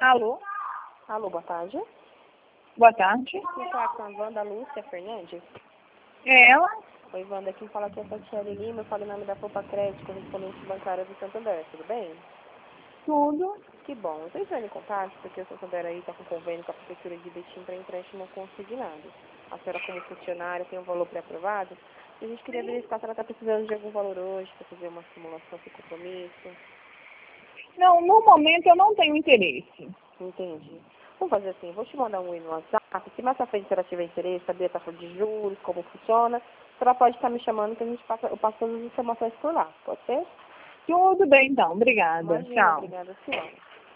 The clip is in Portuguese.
Alô? Alô, boa tarde. Boa tarde. Vou falar com a Wanda Lúcia Fernandes. É ela? Oi, Wanda, quem fala aqui é a Tatiele Lima, eu falo em nome da Poupa Crédito, correspondente bancária do Santander, tudo bem? Tudo. Que bom. Eu estou entrando em contato porque o Santander aí está com convênio com a Prefeitura de Betim para empréstimo consignado. A senhora, como funcionária, tem um valor pré-aprovado e a gente queria verificar se ela está precisando de algum valor hoje para fazer uma simulação sem compromisso. Não, no momento eu não tenho interesse. Entendi. Vamos fazer assim, vou te mandar um e-mail no WhatsApp, se mais à frente a senhora tiver interesse, saber a taxa de juros, como funciona, a senhora pode estar me chamando que a gente eu passo todas as informações por lá, pode ser? Tudo bem então, obrigada. Imagina, Tchau. obrigada, senhora.